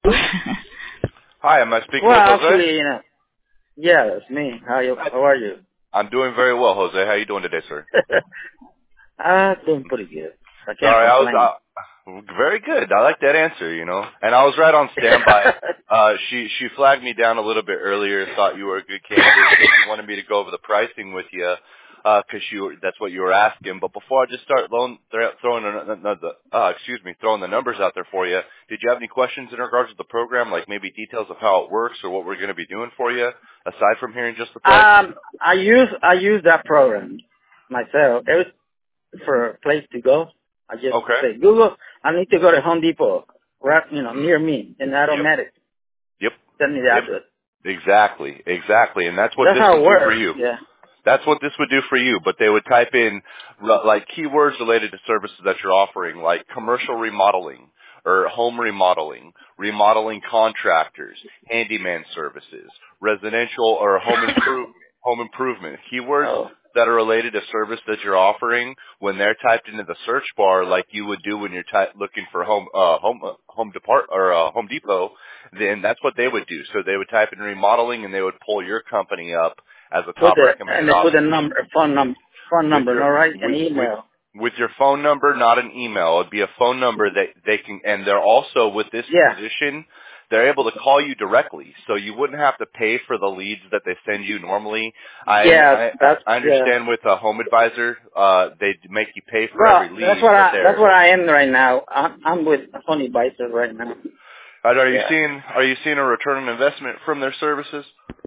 Hi, am I speaking Well, with Jose? actually, yeah, that's me. How are you? I'm doing very well, Jose. How are you doing today, sir? Doing pretty good. I can't Sorry, complain. very good. I like that answer, And I was right on standby. She flagged me down a little bit earlier, thought you were a good candidate. She wanted me to go over the pricing with you, because that's what you were asking. But before I just start throwing the numbers out there for you, did you have any questions in regards to the program, like maybe details of how it works or what we're going to be doing for you, aside from hearing just the price? I use that program myself. It was for a place to go. I just Okay. say, Google, I need to go to Home Depot, right, near me, and automatic. Yep. Send me the address. Exactly. And that's what That's this how would it do for works. you. Yeah. That's what this would do for you, but they would type in like keywords related to services that you're offering, like commercial remodeling or home remodeling, remodeling contractors, handyman services, residential or home improvement. Keywords Oh. that are related to service that you're offering, when they're typed into the search bar, like you would do when you're looking for Home Depot, then that's what they would do. So they would type in remodeling, and they would pull your company up as a top recommended They put a option. phone number, all right, an With email. with your phone number, not an email. It'd be a phone number that they can, and they're also with this Yeah. position, they're able to call you directly, so you wouldn't have to pay for the leads that they send you normally. I understand with a home advisor, they make you pay for every lead. That's what I am right now. I'm with Honey Advisor right now. Are you seeing a return on investment from their services?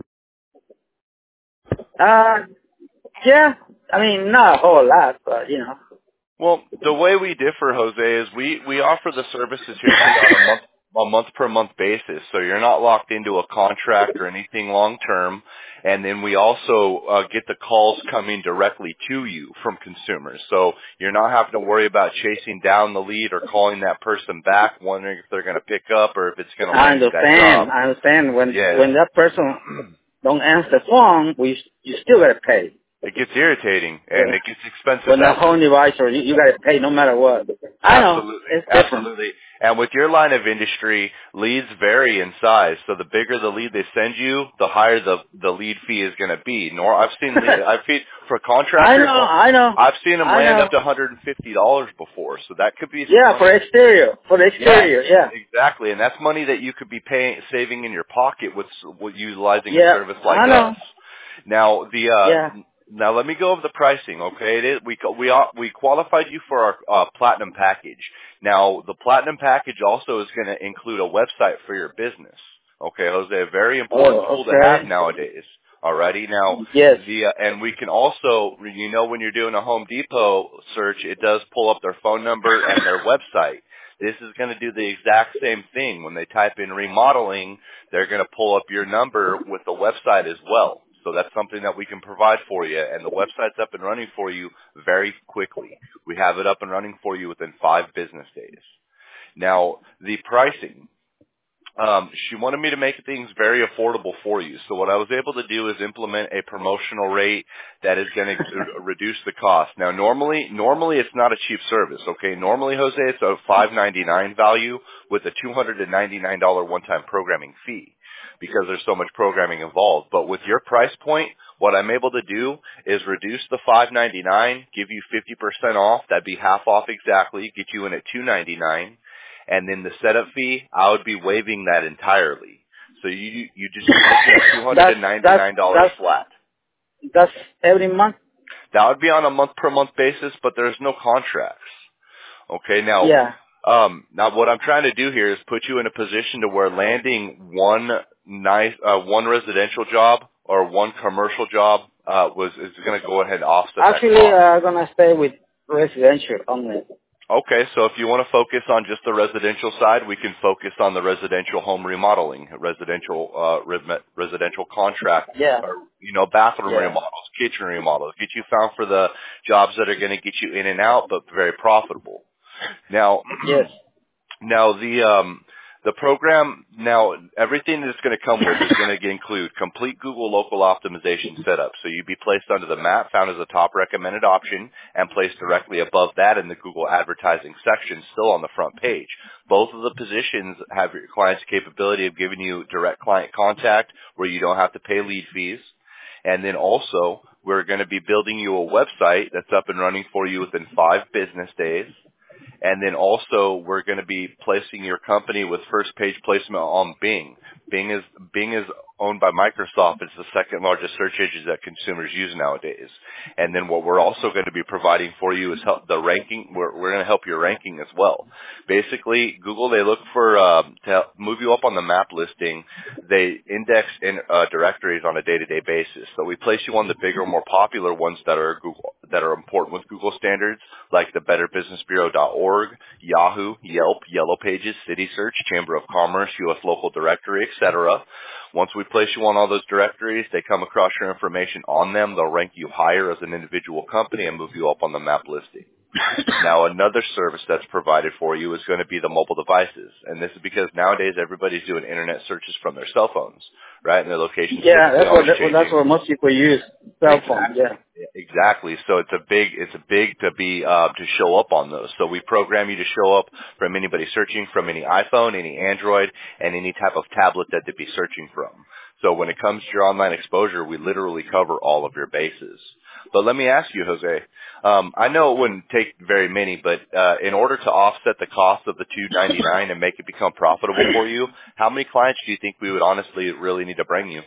Yeah. I mean, not a whole lot, but Well, the way we differ, Jose, is we offer the services here on a month per month basis. So you're not locked into a contract or anything long term. And then we also get the calls coming directly to you from consumers. So you're not having to worry about chasing down the lead or calling that person back, wondering if they're going to pick up or if it's going to land you that job. I understand. When that person don't answer the phone, you still got to pay. It gets irritating, and it gets expensive. When a home device, you got to pay no matter what. I know. It's different. Absolutely. And with your line of industry, leads vary in size. So the bigger the lead they send you, the higher the lead fee is going to be. I've seen for contractors. I know. I've seen them land up to $150 before. So that could be for exterior. For the exterior, yeah. Exactly, and that's money that you could be saving in your pocket with utilizing a service like us. Now Now let me go over the pricing, okay? We qualified you for our platinum package. Now the platinum package also is going to include a website for your business. Okay, Jose, a very important tool to have nowadays. Alrighty, now and we can also, when you're doing a Home Depot search, it does pull up their phone number and their website. This is going to do the exact same thing. When they type in remodeling, they're going to pull up your number with the website as well. So that's something that we can provide for you, and the website's up and running for you very quickly. We have it up and running for you within 5 business days. Now, the pricing. She wanted me to make things very affordable for you. So what I was able to do is implement a promotional rate that is going to reduce the cost. Now, normally it's not a cheap service, okay? Normally, Jose, it's a $599 value with a $299 one-time programming fee, because there's so much programming involved. But with your price point, what I'm able to do is reduce the $599, give you 50% off. That'd be half off exactly, get you in at $299. And then the setup fee, I would be waiving that entirely. So you just $299 flat. That's every month? That would be on a month per month basis, but there's no contracts. Okay, now now what I'm trying to do here is put you in a position to where landing one residential job or one commercial job is going to go ahead and offset that cost. Actually, I'm going to stay with residential only. Okay, so if you want to focus on just the residential side, we can focus on the residential home remodeling, residential contract, or bathroom remodels, kitchen remodels. Get you found for the jobs that are going to get you in and out, but very profitable. Now, now The program, now, everything that's going to come with is going to include complete Google local optimization setup. So you'd be placed under the map, found as a top recommended option, and placed directly above that in the Google advertising section, still on the front page. Both of the positions have your client's capability of giving you direct client contact where you don't have to pay lead fees. And then also, we're going to be building you a website that's up and running for you within 5 business days. And then also, we're going to be placing your company with first page placement on Bing. Bing is owned by Microsoft. It's the second largest search engine that consumers use nowadays. And then what we're also going to be providing for you is help the ranking. We're going to help your ranking as well. Basically, Google, they look for to help move you up on the map listing. They index in directories on a day-to-day basis. So we place you on the bigger, more popular ones that are important with Google standards, like the BetterBusinessBureau.org, Yahoo, Yelp, Yellow Pages, City Search, Chamber of Commerce, U.S. Local Directory, etc. Once we place you on all those directories, they come across your information on them. They'll rank you higher as an individual company and move you up on the map listing. Now, another service that's provided for you is going to be the mobile devices. And this is because nowadays everybody's doing internet searches from their cell phones, right? And their locations. Yeah, that's what most people use, cell phones, yeah. Exactly. So it's a big to show up on those. So we program you to show up from anybody searching from any iPhone, any Android, and any type of tablet that they'd be searching from. So when it comes to your online exposure, we literally cover all of your bases. But let me ask you, Jose, I know it wouldn't take very many, but in order to offset the cost of the $299 and make it become profitable for you, how many clients do you think we would honestly really need to bring you?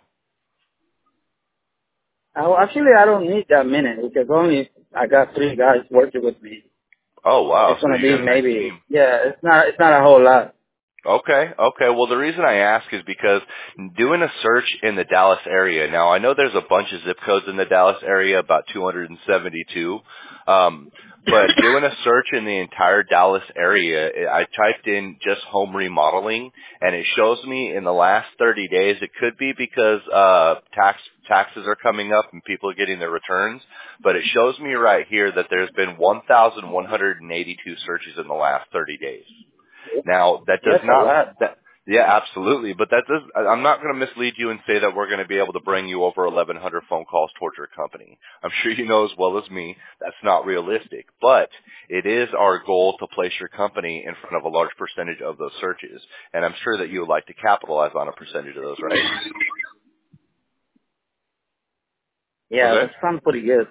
Actually, I don't need that many because I got 3 guys working with me. Oh wow! It's gonna be maybe it's not a whole lot. Okay. Well, the reason I ask is because doing a search in the Dallas area. Now, I know there's a bunch of zip codes in the Dallas area, about 272. But doing a search in the entire Dallas area, I typed in just home remodeling, and it shows me in the last 30 days. It could be because taxes are coming up and people are getting their returns, but it shows me right here that there's been 1,182 searches in the last 30 days. Now, that does yeah, absolutely. But I'm not going to mislead you and say that we're going to be able to bring you over 1,100 phone calls towards your company. I'm sure you know as well as me that's not realistic. But it is our goal to place your company in front of a large percentage of those searches. And I'm sure that you would like to capitalize on a percentage of those, right? Yeah, that sounds pretty good.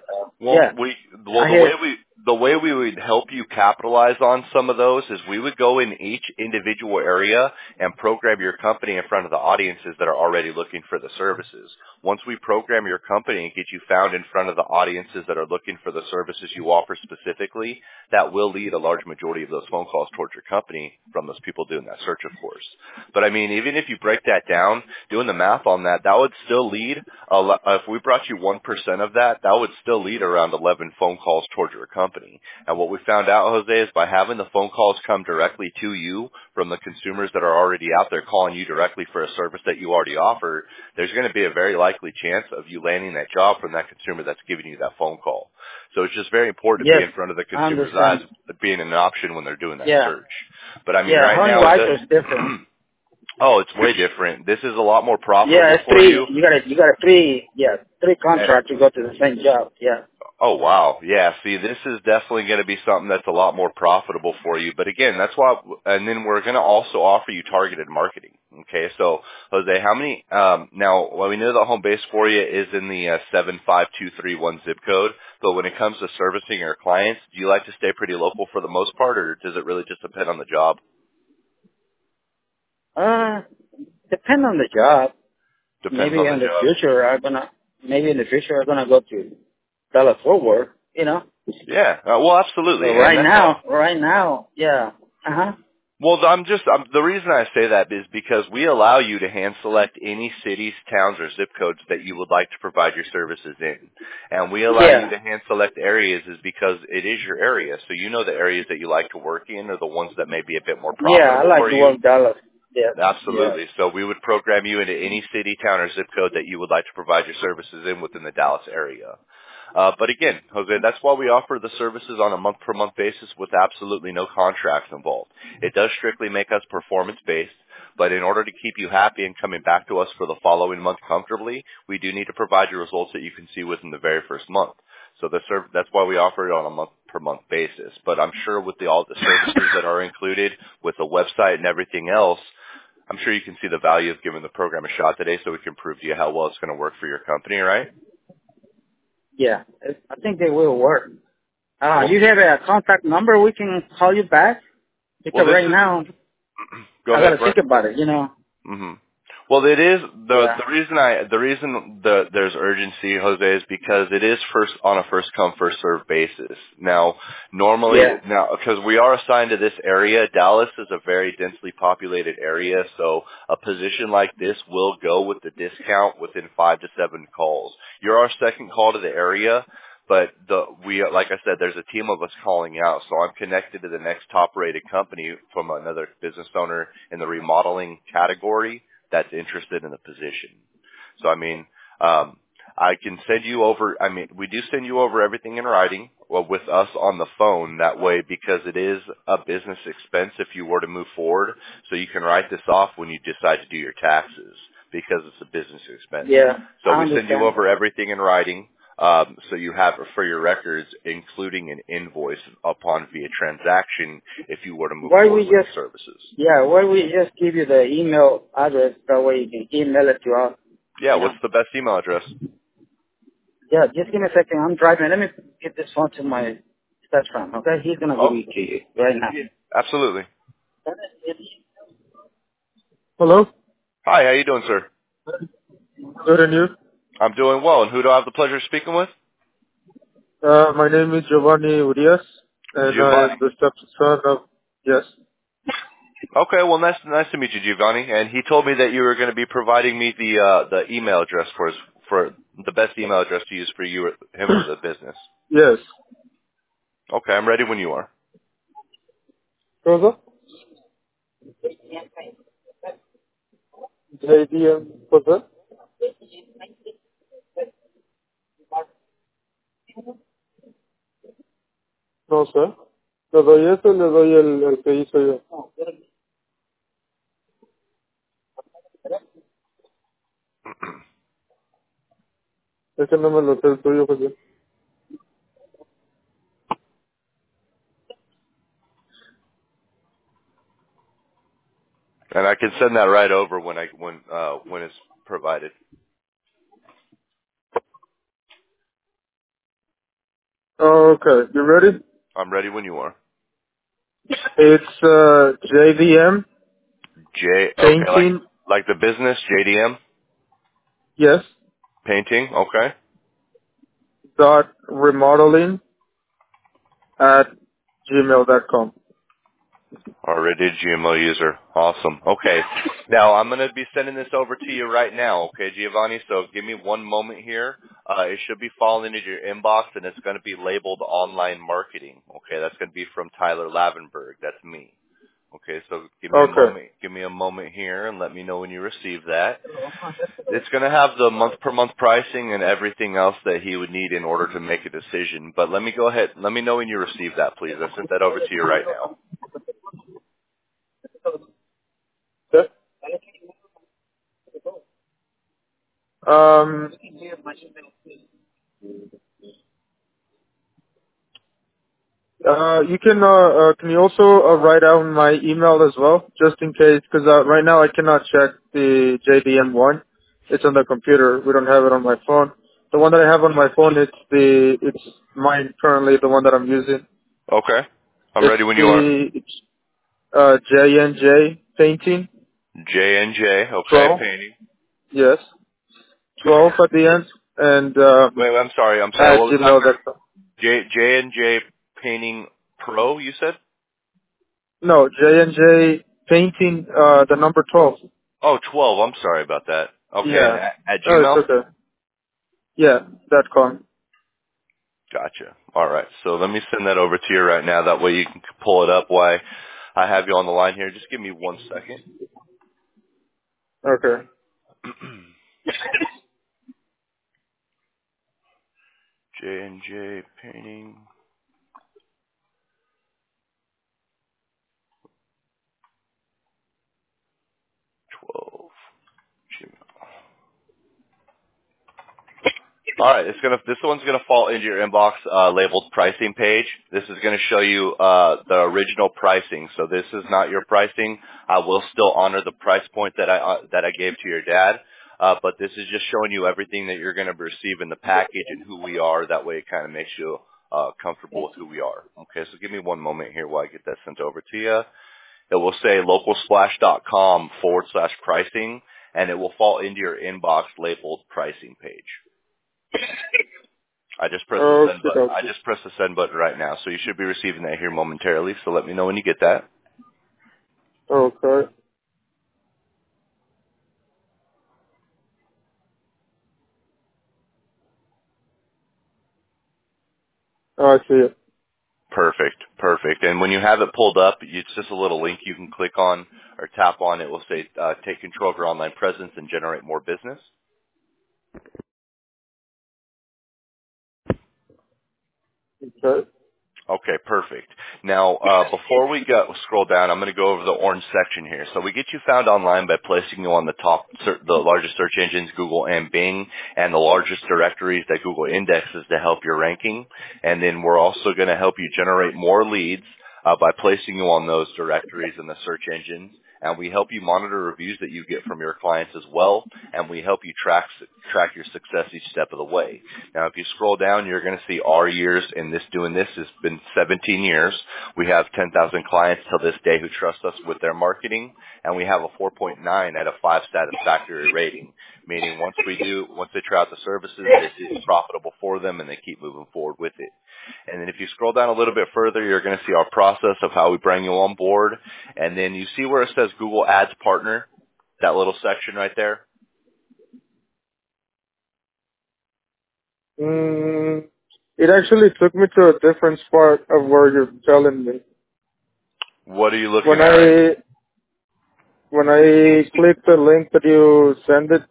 The way we would help you capitalize on some of those is we would go in each individual area and program your company in front of the audiences that are already looking for the services. Once we program your company and get you found in front of the audiences that are looking for the services you offer specifically, that will lead a large majority of those phone calls towards your company from those people doing that search, of course. But I mean, even if you break that down, doing the math on that, that would still lead, if we brought you 1% of that, that would still lead around 11 phone calls towards your company. And what we found out, Jose, is by having the phone calls come directly to you from the consumers that are already out there calling you directly for a service that you already offer, there's going to be a very likely chance of you landing that job from that consumer that's giving you that phone call. So it's just very important to be in front of the consumer's eyes, being an option when they're doing that search. But I mean, right now, it's different. Oh, it's way different. This is a lot more profitable for you. You got three contracts to go to the same job. Yeah. Oh, wow. Yeah. See, this is definitely going to be something that's a lot more profitable for you. But again, that's why, and then we're going to also offer you targeted marketing. Okay. So, Jose, how many, now, well, we know the home base for you is in the 75231 zip code, but when it comes to servicing your clients, do you like to stay pretty local for the most part, or does it really just depend on the job? Depend on the job. Maybe in the future, I'm gonna go to Dallas Fort Worth, you know. Yeah. Well, absolutely. So right now, yeah. Well, the reason I say that is because we allow you to hand select any cities, towns, or zip codes that you would like to provide your services in. And we allow you to hand select areas is because it is your area. So you know the areas that you like to work in are the ones that may be a bit more profitable for you. Yeah, I like to work Dallas. Yeah. Absolutely. Yeah. So we would program you into any city, town, or zip code that you would like to provide your services in within the Dallas area. But again, Jose, that's why we offer the services on a month-per-month basis with absolutely no contracts involved. It does strictly make us performance-based. But in order to keep you happy and coming back to us for the following month comfortably, we do need to provide you results that you can see within the very first month. So that's why we offer it on a month-per-month basis. But I'm sure with all the services that are included with the website and everything else, I'm sure you can see the value of giving the program a shot today so we can prove to you how well it's going to work for your company, right? Yeah, I think they will work. You have a contact number we can call you back? Because now, I got to think about it, Mm-hmm. Well, it is the reason there's urgency, Jose, is because it is on a first come first served basis. Now, normally, because we are assigned to this area, Dallas is a very densely populated area, so a position like this will go with the discount within 5 to 7 calls. You're our second call to the area. But like I said, there's a team of us calling out. So I'm connected to the next top-rated company from another business owner in the remodeling category that's interested in the position. So, I can send you over, we do send you over everything in writing with us on the phone that way because it is a business expense if you were to move forward. So you can write this off when you decide to do your taxes because it's a business expense. Yeah. So we send you over everything in writing. So you have it for your records, including an invoice upon via transaction if you were to move forward with the services. Yeah, why we just give you the email address, that way you can email it to us. Yeah, what's the best email address? Yeah, just give me a second. I'm driving. Let me get this phone to my best friend, okay? He's going to give it to you right now. Yeah, absolutely. Hello? Hi, how you doing, sir? Good, and you? I'm doing well. And who do I have the pleasure of speaking with? My name is Giovanni Urias, and I'm the stepson of, yes. Okay, well, nice to meet you, Giovanni. And he told me that you were going to be providing me the email address for the best email address to use for him or the business. Yes. Okay, I'm ready when you are. Rosa? JDM, what's that? No sé. ¿Le doy ese o le doy el que hice yo? Es que no me lo sé el tuyo, José. And I can send that right over when it's provided. Oh, okay. You ready? I'm ready when you are. It's JDM. Painting. Like the business, JDM? Yes. Painting, okay. .remodeling at gmail.com. Already GMO user. Awesome. Okay. Now, I'm going to be sending this over to you right now, okay, Giovanni? So give me one moment here. It should be falling into your inbox, and it's going to be labeled online marketing, okay? That's going to be from Tyler Lavenberg. That's me. Okay, so give me a moment here and let me know when you receive that. It's going to have the month-per-month pricing and everything else that he would need in order to make a decision. But let me know when you receive that, please. I sent that over to you right now. Okay. You can you also write down my email as well, just in case, because right now I cannot check the JDM one. It's on the computer. We don't have it on my phone. The one that I have on my phone, it's mine currently, the one that I'm using. Okay. I'm ready when you are. It's J&J Painting. J&J, okay, 12. painting. Yes. 12 at the end. And wait, I'm sorry. What was that? J&J Painting Pro, you said? No, J&J Painting, the number 12. Oh, 12. I'm sorry about that. Okay, yeah. at Gmail? Oh, it's okay. Yeah, .com. Gotcha. All right. So let me send that over to you right now. That way you can pull it up while I have you on the line here. Just give me 1 second. Okay. J&J Painting. All right, this one's gonna fall into your inbox labeled pricing page. This is gonna show you the original pricing. So this is not your pricing. I will still honor the price point that I gave to your dad, but this is just showing you everything that you're gonna receive in the package and who we are. That way, it kind of makes you comfortable with who we are. Okay, so give me one moment here while I get that sent over to you. It will say localsplash.com/pricing, and it will fall into your inbox labeled pricing page. I just pressed the send button. I just pressed the send button right now, so you should be receiving that here momentarily. So let me know when you get that. Okay. Oh, I see it. Perfect. And when you have it pulled up, it's just a little link you can click on or tap on. It will say, take control of your online presence and generate more business. Okay, perfect. Now, before we scroll down, I'm going to go over the orange section here. So we get you found online by placing you on the largest search engines, Google and Bing, and the largest directories that Google indexes to help your ranking. And then we're also going to help you generate more leads by placing you on those directories in the search engines. And we help you monitor reviews that you get from your clients as well, and we help you track your success each step of the way. Now, if you scroll down, you're going to see our years in doing this has been 17 years. We have 10,000 clients till this day who trust us with their marketing, and we have a 4.9 out of 5 satisfactory rating, meaning once they try out the services, they see it's profitable for them, and they keep moving forward with it. And then if you scroll down a little bit further, you're going to see our process of how we bring you on board. And then you see where it says Google Ads Partner, that little section right there? It actually took me to a different spot of where you're telling me. What are you looking at? When I click the link that you send it,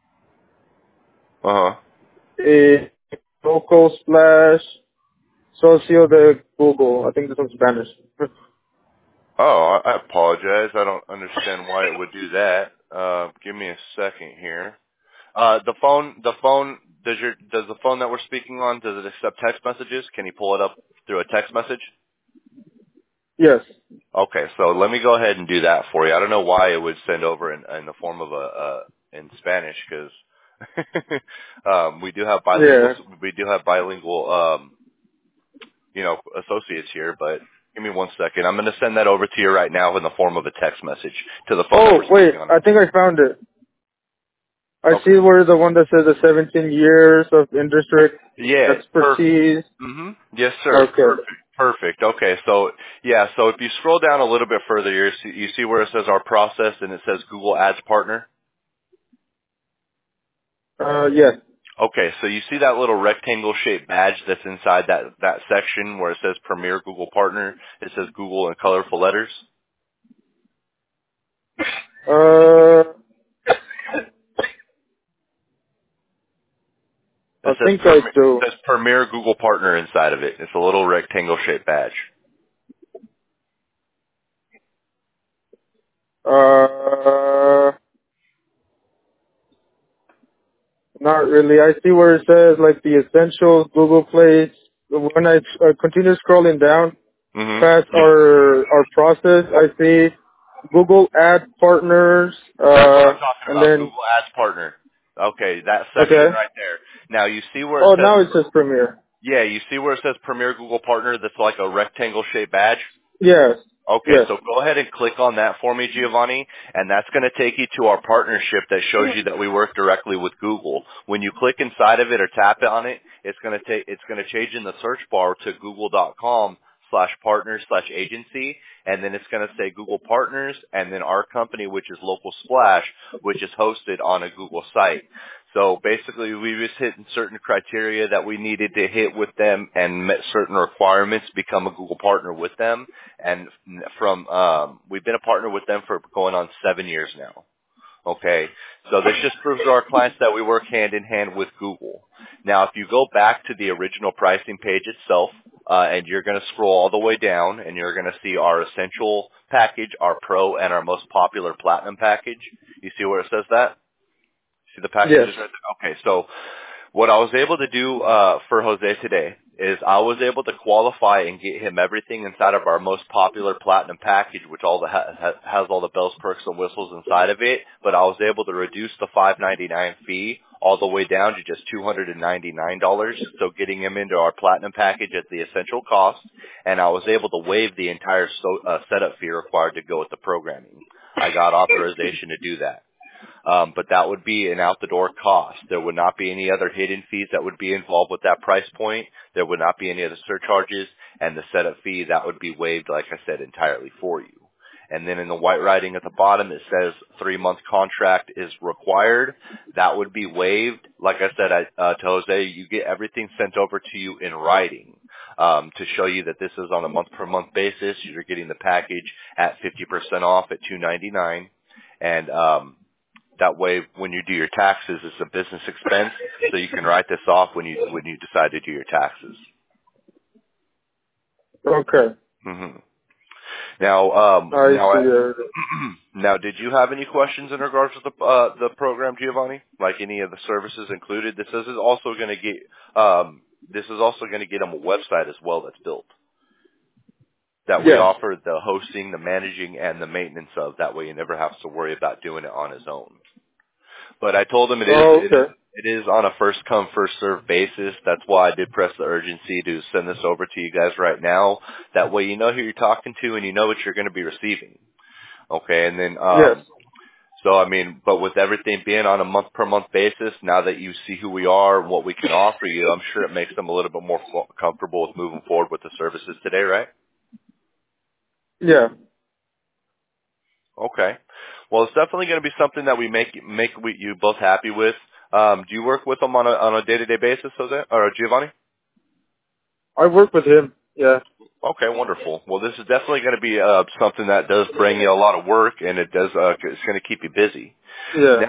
Local Splash Socio de Google. I think this one's Spanish. Oh, I apologize. I don't understand why it would do that. Give me a second here. The phone, does the phone that we're speaking on, does it accept text messages? Can you pull it up through a text message? Yes. Okay, so let me go ahead and do that for you. I don't know why it would send over in the form of in Spanish, because we do have bilingual associates here, but give me one second. I'm going to send that over to you right now in the form of a text message to the phone. Oh, wait, I think I found it. I see where the one that says the 17 years of industry expertise. Yes, sir. Okay. Perfect. Okay, so if you scroll down a little bit further, you see where it says our process and it says Google Ads Partner? Yes. Okay, so you see that little rectangle-shaped badge that's inside that section where it says Premier Google Partner? It says Google in colorful letters? I think I do. It says Premier Google Partner inside of it. It's a little rectangle-shaped badge. Not really. I see where it says like the essentials, Google Play. When I continue scrolling down past our process, I see Google Ad Partners. That's what I'm talking about. Google Ads Partner. Okay, that section right there. Now you see where it says. Oh, now it says Premier. Yeah, you see where it says Premier Google Partner. That's like a rectangle-shaped badge. Yes. Okay, so go ahead and click on that for me, Giovanni, and that's going to take you to our partnership that shows you that we work directly with Google. When you click inside of it or tap on it, it's going to change in the search bar to google.com/partners/agency, and then it's going to say Google Partners, and then our company, which is Local Splash, which is hosted on a Google site. So basically, we just hit certain criteria that we needed to hit with them and met certain requirements to become a Google partner with them. And we've been a partner with them for going on 7 years now. Okay, so this just proves to our clients that we work hand in hand with Google. Now, if you go back to the original pricing page itself, and you're going to scroll all the way down, and you're going to see our essential package, our pro, and our most popular platinum package. You see where it says that? See the packages right there? Okay, so What I was able to do for Jose today is I was able to qualify and get him everything inside of our most popular platinum package, which all the has all the bells, perks, and whistles inside of it. But I was able to reduce the $599 fee all the way down to just $299. So getting him into our platinum package at the essential cost, and I was able to waive the entire setup fee required to go with the programming. I got authorization to do that. But that would be an out-the-door cost. There would not be any other hidden fees that would be involved with that price point. There would not be any other surcharges, and the setup fee, that would be waived, like I said, entirely for you. And then in the white writing at the bottom, it says 3-month contract is required. That would be waived. Like I said to Jose, you get everything sent over to you in writing to show you that this is on a month-per-month basis. You're getting the package at 50% off at $299. And that way, when you do your taxes, it's a business expense, so you can write this off when you decide to do your taxes. Okay. Mm-hmm. Now, did you have any questions in regards to the program, Giovanni? Like any of the services included? This is also going to get them a website as well that's built. That we offer the hosting, the managing, and the maintenance of. That way you never have to worry about doing it on his own. But I told him it is on a first-come, first-served basis. That's why I did press the urgency to send this over to you guys right now. That way you know who you're talking to and you know what you're going to be receiving. Okay, and then so, I mean, but with everything being on a month-per-month basis, now that you see who we are and what we can offer you, I'm sure it makes them a little bit more comfortable with moving forward with the services today, right? Yeah. Okay. Well, it's definitely going to be something that we make you both happy with. Do you work with them on a day-to-day basis, Jose or Giovanni? I work with him. Yeah. Okay, wonderful. Well, this is definitely going to be something that does bring you a lot of work, and it's going to keep you busy. Yeah.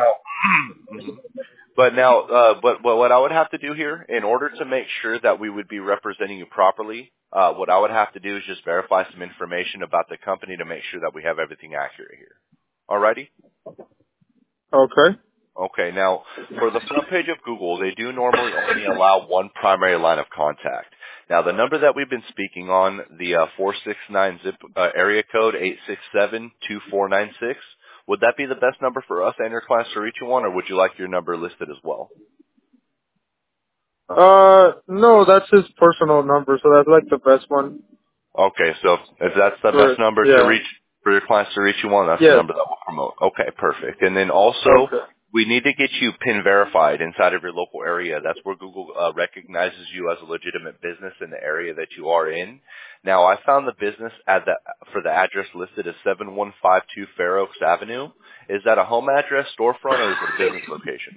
But what I would have to do here, in order to make sure that we would be representing you properly, what I would have to do is just verify some information about the company to make sure that we have everything accurate here. Alrighty? Okay. Okay, now, for the front page of Google, they do normally only allow one primary line of contact. Now, the number that we've been speaking on, the 469 zip area code 867-2496, would that be the best number for us and your clients to reach you on, or would you like your number listed as well? No, that's his personal number, so that's like the best one. Okay, so if that's the best number to reach for your clients to reach you on, that's the number that we'll promote. Okay, perfect. And then also, we need to get you PIN verified inside of your local area. That's where Google recognizes you as a legitimate business in the area that you are in. Now, I found the business for the address listed as 7152 Fair Oaks Avenue. Is that a home address, storefront, or is it a business location?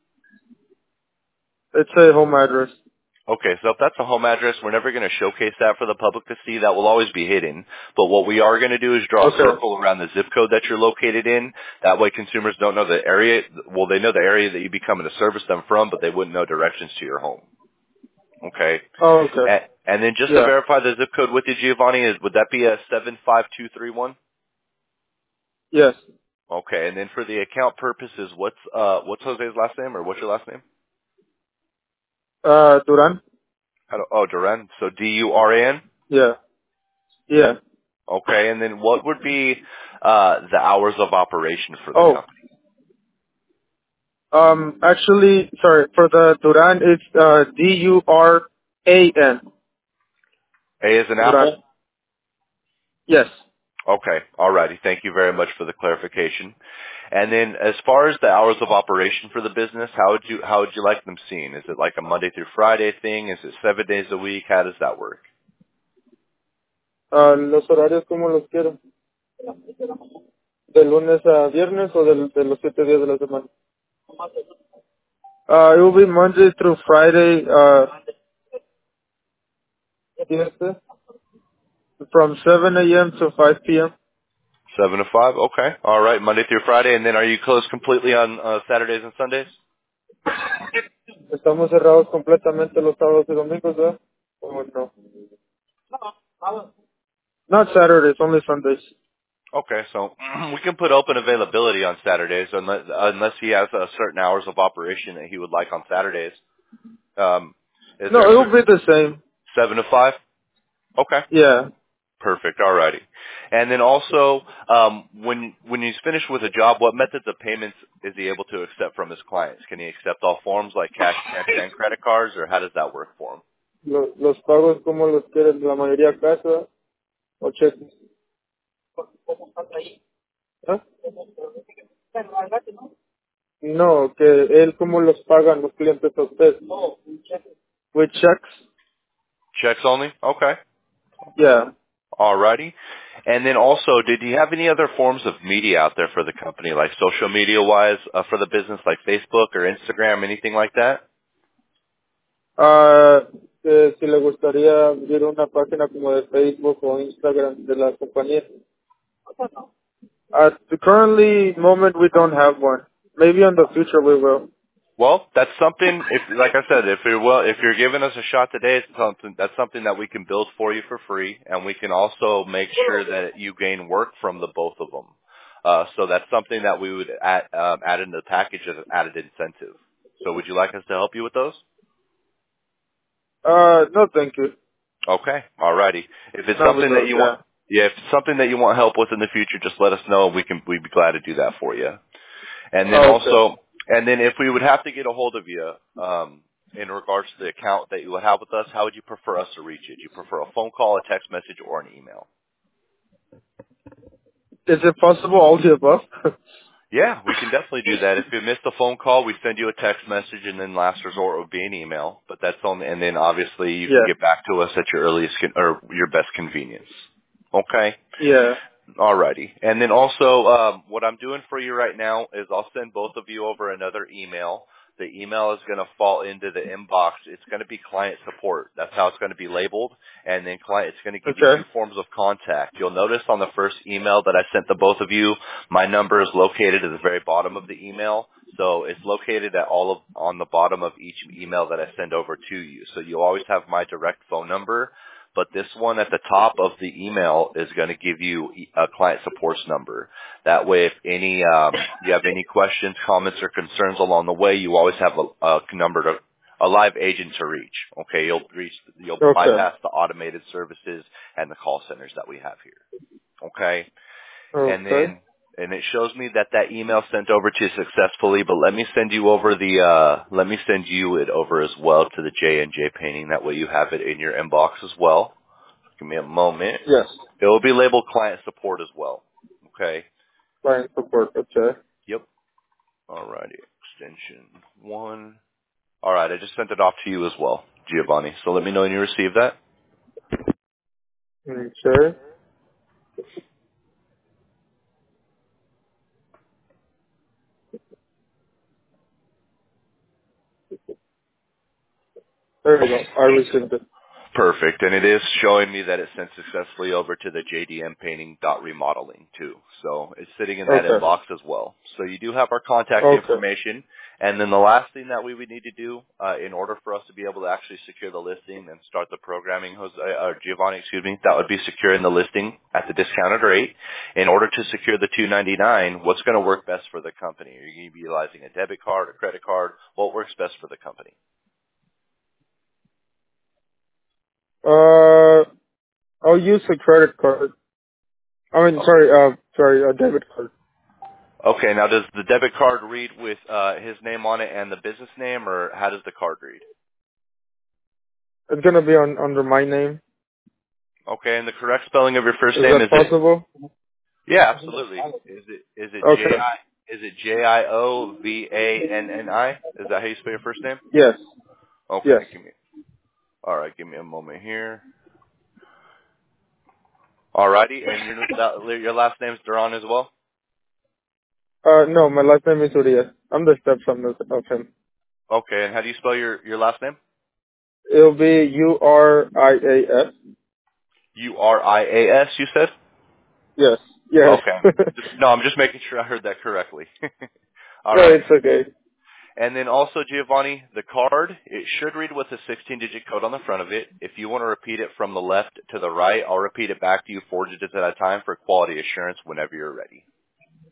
It's a home address. Okay, so if that's a home address, we're never going to showcase that for the public to see. That will always be hidden. But what we are going to do is draw a circle around the zip code that you're located in. That way consumers don't know the area. Well, they know the area that you'd be coming to service them from, but they wouldn't know directions to your home. Okay? Oh, okay. And then just to verify the zip code with you, Giovanni, would that be a 75231? Yes. Okay, and then for the account purposes, what's Jose's last name, or what's your last name? Duran. Duran. So D-U-R-A-N? Yeah. Yeah. Okay, and then what would be the hours of operation for the company? Actually, sorry, for the Duran, it's D-U-R-A-N. A as in apple? Yes. Okay, alrighty. Thank you very much for the clarification. And then as far as the hours of operation for the business, how would you like them seen? Is it like a Monday through Friday thing? Is it 7 days a week? How does that work? Los horarios como los quiero. De lunes a viernes o de los 7 días de la semana. It will be Monday through Friday, from 7 a.m. to 5 p.m. 7 to 5? Okay. All right. Monday through Friday. And then are you closed completely on Saturdays and Sundays? Estamos cerrados completamente los sábados y domingos, ¿verdad? No. Not Saturdays, only Sundays. Okay, so we can put open availability on Saturdays unless he has certain hours of operation that he would like on Saturdays. No, it'll be the same. 7 to 5? Okay. Yeah. Perfect. Alrighty. And then also, when he's finished with a job, what methods of payments is he able to accept from his clients? Can he accept all forms like cash, checks, and credit cards, or how does that work for him? Los pagos como los quieren la mayoría casa o cheques. ¿Ah? No, que él como los pagan los clientes a usted. With checks? Checks only? Okay. Yeah. Alrighty. And then also, did you have any other forms of media out there for the company, like social media-wise, for the business, like Facebook or Instagram, anything like that? Que si le gustaría abrir una página como de Facebook o Instagram de la compañía. At the currently moment, we don't have one. Maybe in the future we will. Well, that's something. If, like I said, if you're giving us a shot today, that's something that we can build for you for free, and we can also make sure that you gain work from the both of them. So that's something that we would add into the package as an added incentive. So would you like us to help you with those? No, thank you. Okay, alrighty. If it's something that you want, if it's something that you want help with in the future, just let us know. We'd be glad to do that for you. And then also, and then if we would have to get a hold of you, in regards to the account that you would have with us, how would you prefer us to reach you? Do you prefer a phone call, a text message, or an email? Is it possible all the above? Yeah, we can definitely do that. If you missed a phone call, we send you a text message, and then last resort would be an email. But that's only, and then obviously you can get back to us at your earliest or your best convenience. Okay. Yeah. Alrighty. And then also, what I'm doing for you right now is I'll send both of you over another email. The email is going to fall into the inbox. It's going to be client support. That's how it's going to be labeled. And then it's going to give you 2 forms of contact. You'll notice on the first email that I sent to both of you, my number is located at the very bottom of the email. So it's located on the bottom of each email that I send over to you. So you'll always have my direct phone number. But this one at the top of the email is going to give you a client support's number. That way, if you have any questions, comments, or concerns along the way, you always have a live agent to reach. Okay, you'll bypass the automated services and the call centers that we have here. Okay, and it shows me that email sent over to you successfully. But let me send you it over as well to the J&J Painting. That way you have it in your inbox as well. Give me a moment. Yes. It will be labeled client support as well. Okay. Client support. Okay. Yep. Alrighty. Extension 1. All right. I just sent it off to you as well, Giovanni. So let me know when you receive that. Okay. There we go. I received it. Perfect. And it is showing me that it sent successfully over to the jdmpainting.remodeling too. So it's sitting in that inbox as well. So you do have our contact information. And then the last thing that we would need to do in order for us to be able to actually secure the listing and start the programming, Giovanni, that would be securing the listing at the discounted rate. In order to secure the $299, what's going to work best for the company? Are you going to be utilizing a debit card, a credit card? What works best for the company? I'll use a credit card. I mean, a debit card. Okay, now does the debit card read with his name on it and the business name, or how does the card read? It's going to be under my name. Okay, and the correct spelling of your first name is possible? Yeah, absolutely. Is it Jiovanni? Is that how you spell your first name? Yes. Okay, yes. Give me a moment here. Alrighty, and your last name's Duran as well? No, my last name is Urias. I'm the stepson of him. Okay, and how do you spell your last name? It'll be Urias. Urias, you said? Yes. Yes. Okay. No, I'm just making sure I heard that correctly. All right. No, it's okay. And then also, Giovanni, the card, it should read with a 16-digit code on the front of it. If you want to repeat it from the left to the right, I'll repeat it back to you 4 digits at a time for quality assurance whenever you're ready.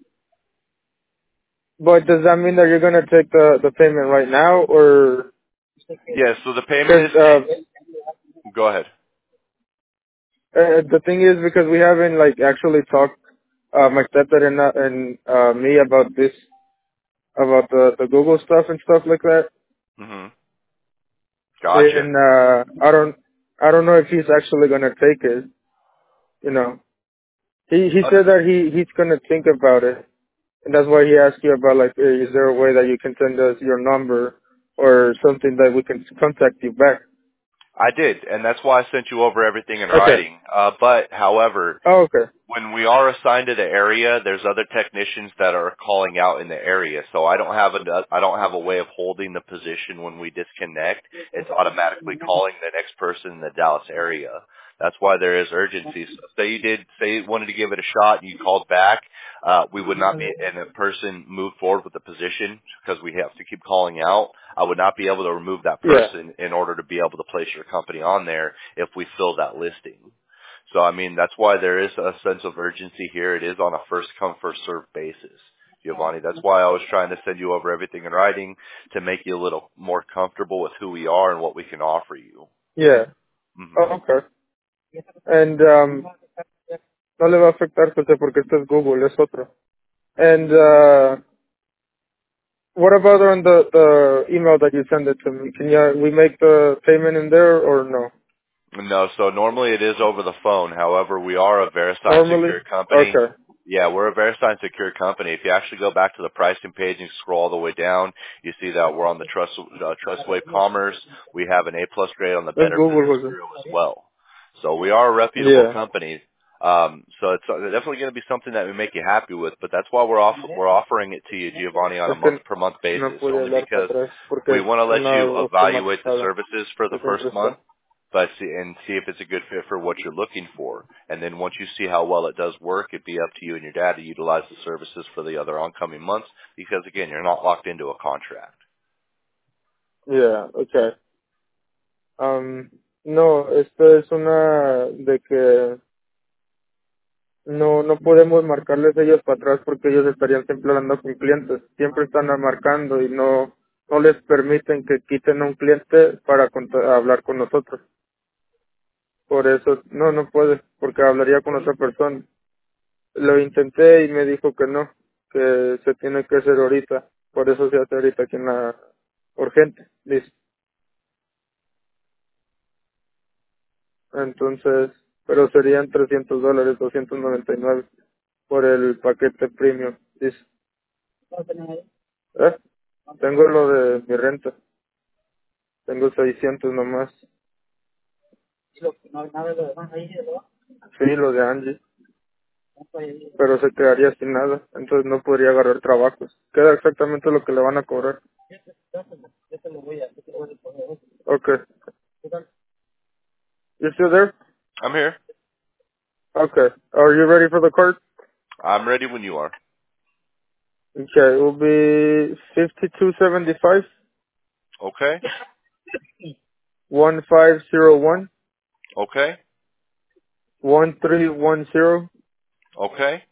But does that mean that you're going to take the payment right now, or Yeah, so the payment is... Go ahead. The thing is, because we haven't, like, actually talked, my stepdad and me about this, about the Google stuff and stuff like that. Mm-hmm. Gotcha. And, I don't know if he's actually gonna take it, you know. He said that he's gonna think about it. And that's why he asked you about, like, hey, is there a way that you can send us your number or something that we can contact you back? I did, and that's why I sent you over everything in writing. But, however, when we are assigned to the area, there's other technicians that are calling out in the area. So I don't have a way of holding the position when we disconnect. It's automatically calling the next person in the Dallas area. That's why there is urgency. So say you wanted to give it a shot and you called back, we would not be, and a person moved forward with the position because we have to keep calling out. I would not be able to remove that person in order to be able to place your company on there if we fill that listing. So, I mean, that's why there is a sense of urgency here. It is on a first-come, first-served basis, Giovanni. That's why I was trying to send you over everything in writing to make you a little more comfortable with who we are and what we can offer you. Yeah. Mm-hmm. Oh, okay. And, no le va a afectar, porque esto es Google, es otro. And, what about on the email that you send it to me? Can we make the payment in there or no? No, so normally it is over the phone. However, we are a VeriSign secure company. Okay. Yeah, we're a VeriSign secure company. If you actually go back to the pricing page and scroll all the way down, you see that we're on the TrustWave Commerce. We have an A+ grade on the Better Business Bureau as well. So we are a reputable company. So it's definitely going to be something that we make you happy with, but that's why we're offering it to you, Giovanni, on a month-per-month basis, only because we want to let you evaluate the services for the first month. But see if it's a good fit for what you're looking for. And then once you see how well it does work, it'd be up to you and your dad to utilize the services for the other oncoming months because, again, you're not locked into a contract. Yeah, okay. No, esto es una de que no podemos marcarles ellos para atrás porque ellos estarían siempre hablando con clientes. Siempre están marcando y no les permiten que quiten a un cliente para hablar con nosotros. Por eso, no puede, porque hablaría con otra persona. Lo intenté y me dijo que no, que se tiene que hacer ahorita. Por eso se hace ahorita aquí en la urgente, dice. Entonces, pero serían $300, 299 por el paquete premium, dice. Tengo lo de mi renta. Tengo 600 nomás. Sí, lo de Angie. Pero se quedaría sin nada, entonces no podría agarrar trabajos. Queda exactamente lo que le van a cobrar. Okay. You still there? I'm here. Okay. Are you ready for the card? I'm ready when you are. Okay, it will be 5275. Okay. 1501. Okay. 1310. Okay.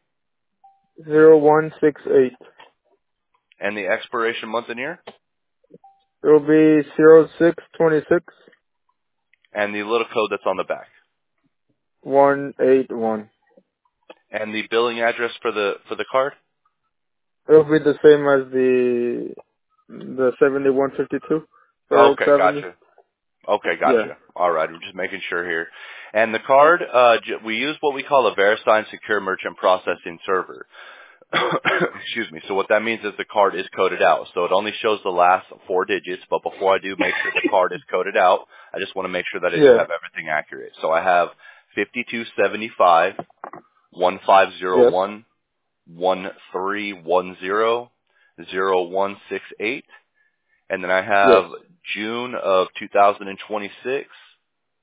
0168. And the expiration month and year? It will be 0626. And the little code that's on the back? 181. And the billing address for the card? It will be the same as the 7152. Okay, gotcha. Okay, gotcha. Yeah. All right, I'm just making sure here. And the card, we use what we call a VeriSign Secure Merchant Processing Server. Excuse me. So what that means is the card is coded out. So it only shows the last 4 digits, but before I do make sure the card is coded out, I just want to make sure that I do have everything accurate. So I have 5275 1501 1310 0168. And then I have June of 2026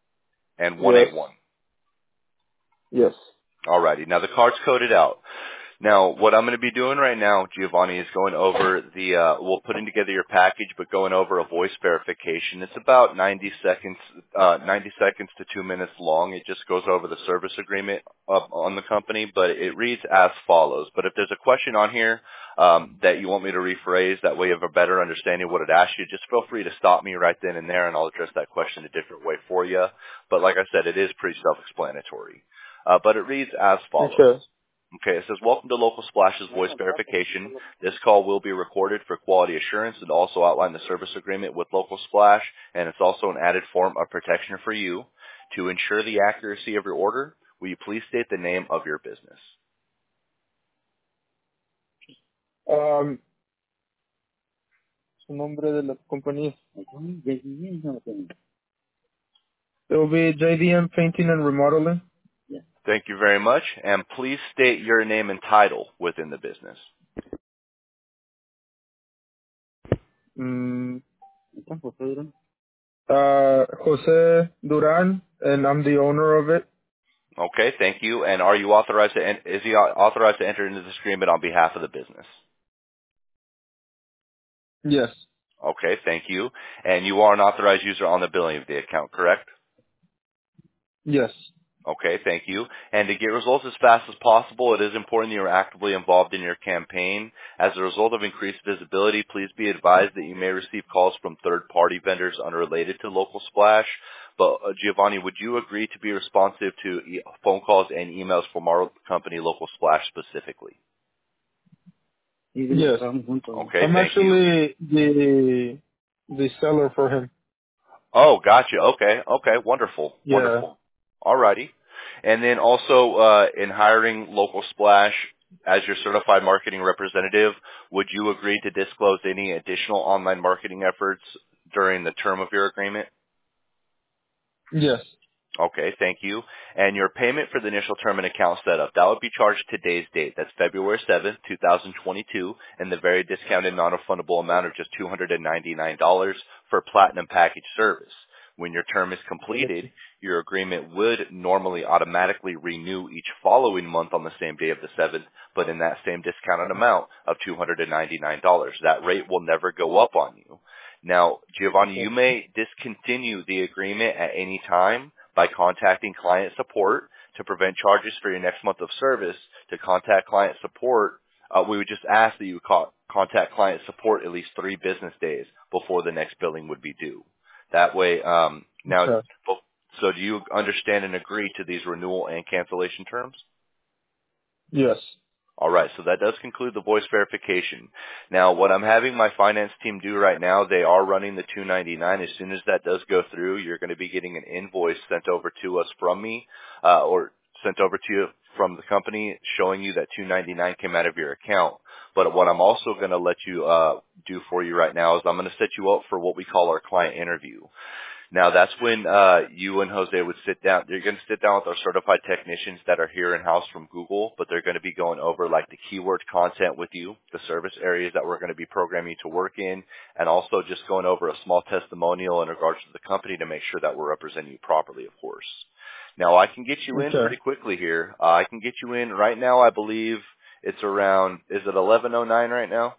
and 181. Yes. Alrighty. Now the card's coded out. Now, what I'm going to be doing right now, Giovanni, is going over we'll putting together your package, but going over a voice verification. It's about 90 seconds to 2 minutes long. It just goes over the service agreement on the company, but it reads as follows. But if there's a question on here that you want me to rephrase, that way you have a better understanding of what it asks you, just feel free to stop me right then and there, and I'll address that question a different way for you. But like I said, it is pretty self-explanatory. But it reads as follows. Okay. Okay, it says, welcome to Local Splash's voice verification. This call will be recorded for quality assurance and also outline the service agreement with Local Splash, and it's also an added form of protection for you. To ensure the accuracy of your order, will you please state the name of your business? Su nombre de la compañía. It will be JDM Painting and Remodeling. Thank you very much. And please state your name and title within the business. Jose Duran, and I'm the owner of it. Okay, thank you. And are you authorized is he authorized to enter into this agreement on behalf of the business? Yes. Okay, thank you. And you are an authorized user on the billing of the account, correct? Yes. Okay, thank you. And to get results as fast as possible, it is important that you are actively involved in your campaign. As a result of increased visibility, please be advised that you may receive calls from third-party vendors unrelated to Local Splash. But Giovanni, would you agree to be responsive to phone calls and emails from our company, Local Splash, specifically? Yes. Okay, I'm actually the seller for him. Oh, gotcha. Okay, wonderful. Yeah. Wonderful. Alrighty. And then also, in hiring Local Splash as your certified marketing representative, would you agree to disclose any additional online marketing efforts during the term of your agreement? Yes. Okay, thank you. And your payment for the initial term and account setup, that would be charged today's date. That's February 7th, 2022, and the very discounted non-refundable amount of just $299 for Platinum Package service. When your term is completed, your agreement would normally automatically renew each following month on the same day of the 7th, but in that same discounted amount of $299. That rate will never go up on you. Now, Giovanni, you may discontinue the agreement at any time by contacting client support to prevent charges for your next month of service. To contact client support, we would just ask that you contact client support at least 3 business days before the next billing would be due. That way, now, so do you understand and agree to these renewal and cancellation terms? Yes. All right, so that does conclude the voice verification. Now, what I'm having my finance team do right now, they are running the $299. As soon as that does go through, you're going to be getting an invoice sent over to us from me, or sent over to you from the company, showing you that $299 came out of your account. But what I'm also going to let you do for you right now is I'm going to set you up for what we call our client interview. Now, that's when you and Jose would sit down. You're going to sit down with our certified technicians that are here in-house from Google, but they're going to be going over like the keyword content with you, the service areas that we're going to be programming you to work in, and also just going over a small testimonial in regards to the company to make sure that we're representing you properly, of course. Now, I can get you in pretty quickly here. I can get you in right now. I believe it's around, is it 11:09 right now?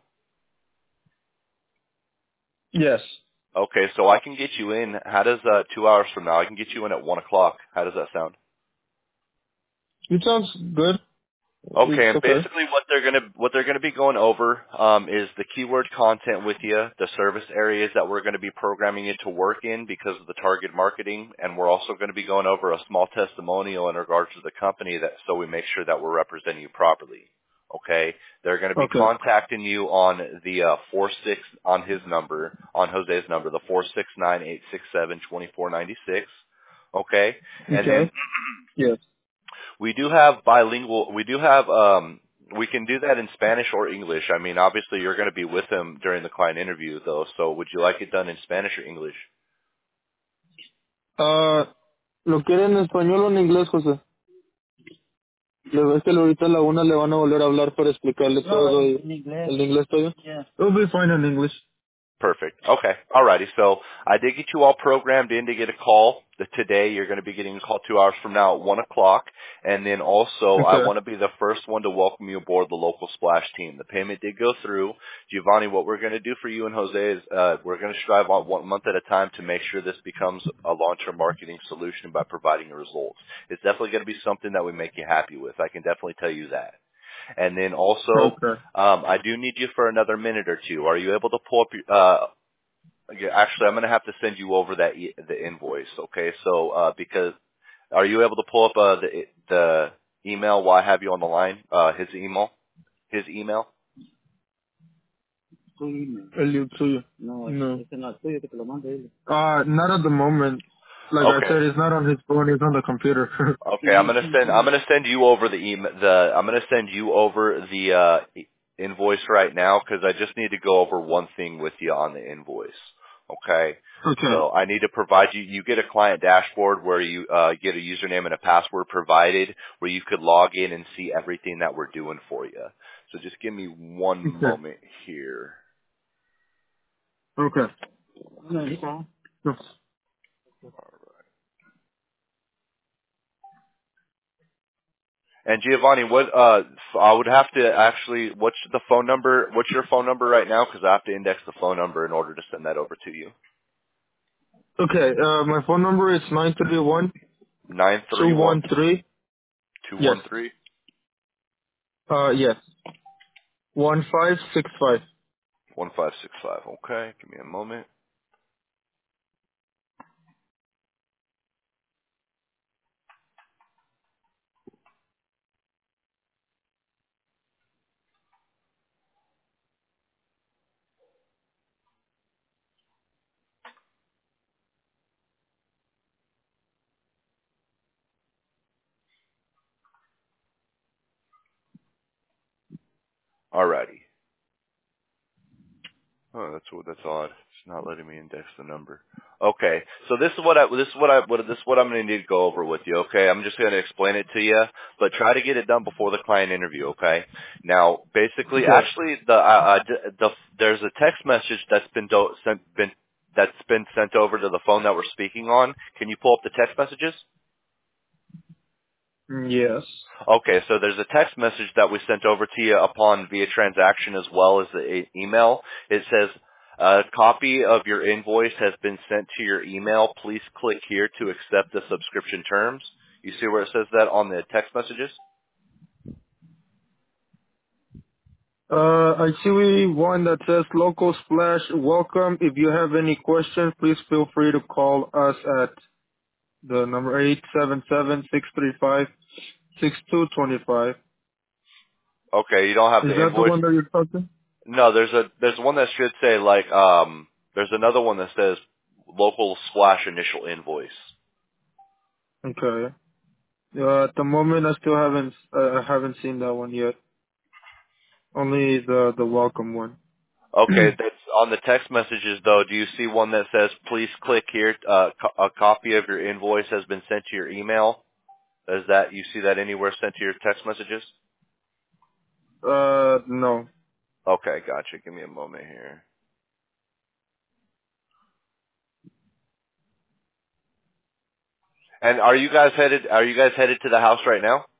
Yes. Okay, so I can get you in. How does 2 hours from now? I can get you in at 1 o'clock. How does that sound? It sounds good. Okay, and basically what they're gonna be going over is the keyword content with you, the service areas that we're gonna be programming you to work in because of the target marketing, and we're also gonna be going over a small testimonial in regards to the company that so we make sure that we're representing you properly. Okay, they're going to be contacting you on the 46 on his number, on Jose's number, the 469-867-2496. Okay, and then yes, we do have bilingual. We do have we can do that in Spanish or English. I mean, obviously you're going to be with him during the client interview, though. So, would you like it done in Spanish or English? ¿Lo quiere en español o en inglés, José? Es que ahorita a la 1 le van a volver a hablar para explicarle todo. ¿En inglés? ¿El inglés todo? Yeah. It'll be fine in English. Perfect. Okay. Alrighty. So I did get you all programmed in to get a call today. You're going to be getting a call 2 hours from now at 1 o'clock. And then also I want to be the first one to welcome you aboard the local Splash team. The payment did go through. Giovanni, what we're going to do for you and Jose is we're going to strive on 1 month at a time to make sure this becomes a long-term marketing solution by providing results. It's definitely going to be something that we make you happy with. I can definitely tell you that. And then also, I do need you for another minute or two. Are you able to pull up your, actually, I'm going to have to send you over the invoice, okay? So, because, are you able to pull up, the email while I have you on the line? His email? No. Not at the moment. Like I said, it's not on his phone, it's on the computer. Okay, I'm gonna send you over I'm gonna send you over the invoice right now because I just need to go over one thing with you on the invoice. Okay. So I need to provide you get a client dashboard where you get a username and a password provided where you could log in and see everything that we're doing for you. So just give me one moment here. Okay. And Giovanni, I would have to actually, what's your phone number right now? Because I have to index the phone number in order to send that over to you. Okay, my phone number is 931 213 213. Yes. 1565. 1565. Okay, give me a moment. Alrighty. Oh, that's odd. It's not letting me index the number. Okay, so this is what I'm going to need to go over with you. Okay, I'm just going to explain it to you, but try to get it done before the client interview. Okay. Now, basically, actually, there's a text message that's been sent over to the phone that we're speaking on. Can you pull up the text messages? Yes. Okay, so there's a text message that we sent over to you via transaction as well as the email. It says, a copy of your invoice has been sent to your email. Please click here to accept the subscription terms. You see where it says that on the text messages? I see one that says local splash welcome. If you have any questions, please feel free to call us at the number 877-635-6225. Okay, you don't have the invoice? Is that the one that you're talking? No, there's one that should say there's another one that says local splash initial invoice. Okay. At the moment, I still haven't seen that one yet. Only the welcome one. Okay, that's on the text messages though. Do you see one that says please click here? A copy of your invoice has been sent to your email. You see that anywhere sent to your text messages? No. Okay, gotcha. Give me a moment here. And are you guys headed to the house right now?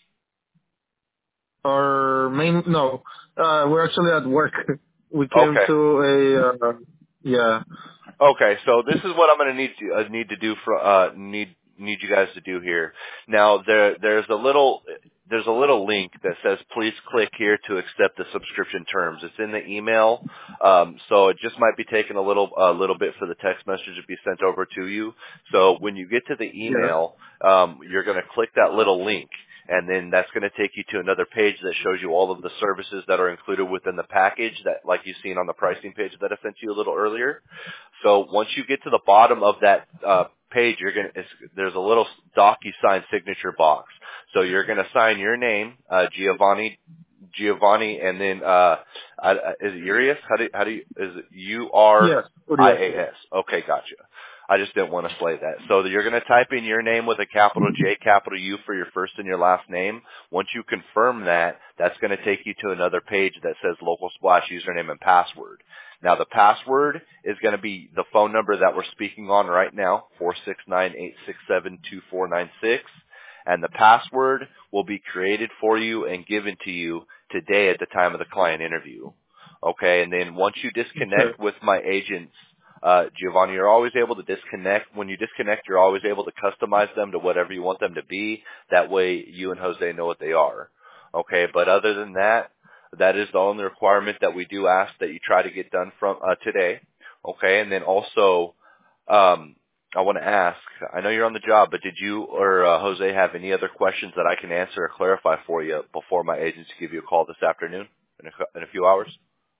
No. We're actually at work. We came to a, yeah. Okay, so this is what I'm going to need you guys to do here. Now there's a little link that says please click here to accept the subscription terms. It's in the email, so it just might be taking a little bit for the text message to be sent over to you. So when you get to the email, you're going to click that little link. And then that's going to take you to another page that shows you all of the services that are included within the package that, like you've seen on the pricing page that I sent you a little earlier. So once you get to the bottom of that page, there's a little DocuSign signature box. So you're going to sign your name, Giovanni, and then is it Urias? How do you is it Urias? Okay, gotcha. I just didn't want to slay that. So you're going to type in your name with a capital J, capital U for your first and your last name. Once you confirm that, that's going to take you to another page that says local splash username and password. Now, the password is going to be the phone number that we're speaking on right now, 469-867-2496. And the password will be created for you and given to you today at the time of the client interview. Okay, and then once you disconnect with my agents, Giovanni, you're always able to disconnect. When you disconnect, you're always able to customize them to whatever you want them to be. That way you and Jose know what they are. Okay, but other than that, that is the only requirement that we do ask that you try to get done from today. Okay, and then also I want to ask, I know you're on the job, but did you or Jose have any other questions that I can answer or clarify for you before my agents give you a call this afternoon in a few hours?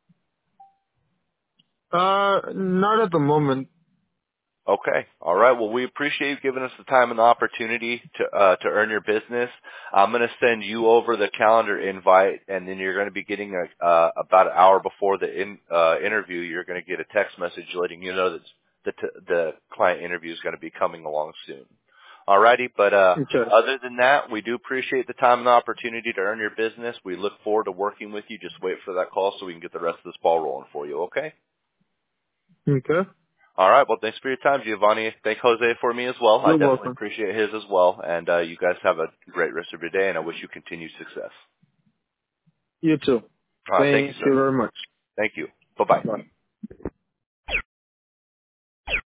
Not at the moment. Okay. All right. Well, we appreciate you giving us the time and the opportunity to earn your business. I'm going to send you over the calendar invite, and then you're going to be getting about an hour before the interview. You're going to get a text message letting you know that the client interview is going to be coming along soon. All righty. But other than that, we do appreciate the time and the opportunity to earn your business. We look forward to working with you. Just wait for that call so we can get the rest of this ball rolling for you. Okay. Okay. All right. Well, thanks for your time, Giovanni. Thank Jose for me as well. You're I definitely welcome. appreciate his as well. And you guys have a great rest of your day, and I wish you continued success. You too. Thank you, Thank you very much. Thank you. Bye-bye. Bye.